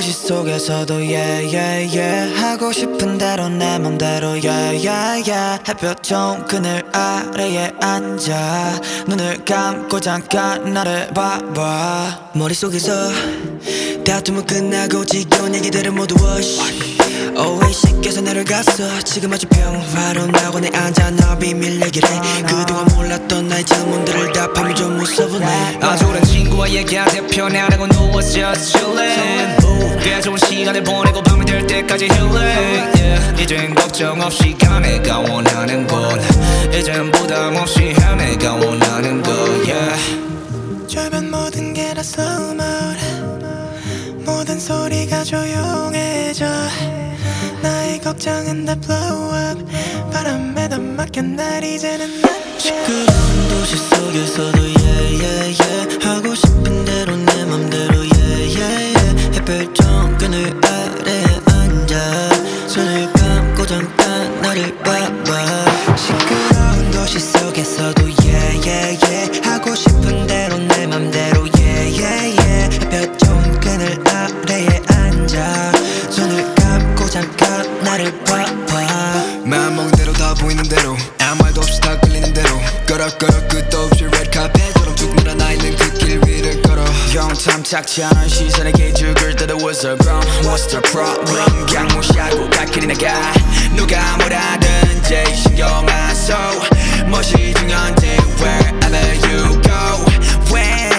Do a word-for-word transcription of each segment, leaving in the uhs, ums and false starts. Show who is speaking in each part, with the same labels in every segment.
Speaker 1: 도시 속에서도 yeah yeah yeah 하고 싶은 대로 내 맘대로 yeah yeah yeah 햇볕 좋은 그늘 아래에 앉아 눈을 감고 잠깐 나를 봐봐 머릿속에서 다툼은 끝나고 지겨운 얘기들은 모두 wash Always 씻겨서 내려갔어 지금 아주 평화로운 낙원에 앉아 너 비밀 얘기를 해 그동안 몰랐던 나의 질문들을 답하면 좀 무서워네
Speaker 2: 아주 오랜 친구와 얘기하듯 편안하고 누워서 chillin' 꽤 좋은 시간을 보내고 밤이 될 때까지 healing yeah. 이젠 걱정 없이 가 내가 원하는 곳 이젠 부담 없이 해 내가 원하는 곳 yeah.
Speaker 3: 주변 모든 게 다 slow mode 모든 소리가 조용해져 나의 걱정은 다 blow up 바람에 다 맡겨 날 이제는 난
Speaker 1: 시끄러운 도시 속에서도 yeah yeah yeah 하고 싶은 대로 내 맘대로 yeah yeah yeah 햇볕 좋은 그늘 아래에 앉아 손을 감고 잠깐 나를 봐봐 시끄러운 도시 속에서도 yeah yeah yeah 하고 싶은 대로 내 맘대로 yeah yeah yeah 햇볕 좋은 그늘 아래에 앉아 손을 감고 잠깐 나를 봐봐
Speaker 4: 마음먹은 대로 다 보이는 대로 아무 말도 없이 다 끌리는 대로 꺼럭꺼럭 끝도 없이 red carpet처럼 쭉 늘어나 있는 그 길 위를 걸어
Speaker 1: 영 탐탁치 않은 시선에게 죽을 때도 was a ground What's the problem 그냥 무시하고 갈 길이 나가 누가 뭐라든지 신경 안 써 무엇이 중요한지 wherever you go Where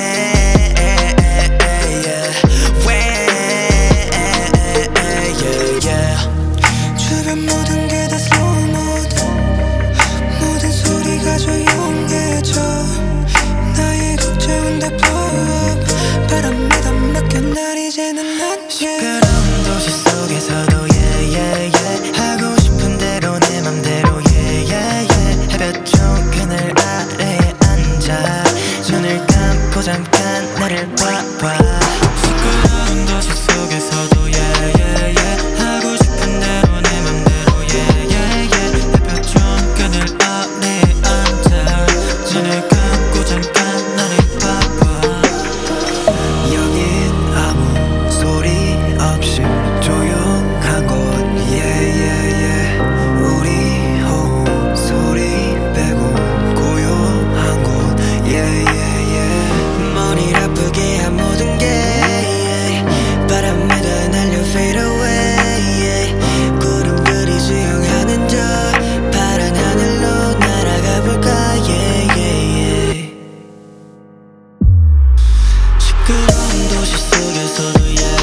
Speaker 3: 주변 모든 게 다 slow mode 모든 소리가 조용해져 나의 걱정은 다 blow up 바람에 다 맡겨 날 이제는 난
Speaker 1: 시끄러운 도시 속에서도 yeah yeah yeah 하고 싶은 대로 내 맘대로 yeah yeah yeah 햇볕 좋은 그늘 아래에 앉아 눈을 감고 잠깐 나를 봐봐 시끄러운 도시 속에서도 yeah yeah yeah 하고 싶은 대로 내 맘대로 yeah yeah yeah 햇볕 좋은 그늘 아래에 앉아 눈을 감고 잠깐 나를 봐봐 여긴 아무 소리 없이 조용한 곳 yeah yeah yeah 우리 호흡 소리 빼고 고요한 곳 yeah yeah yeah 머리를 아프게 한 모든 게 yeah. 바람에 다 날려 fade away yeah. 구름들이 수영하는 저 파란 하늘로 날아가 볼까 yeah yeah yeah 시끄러운 도시 속에서도 yeah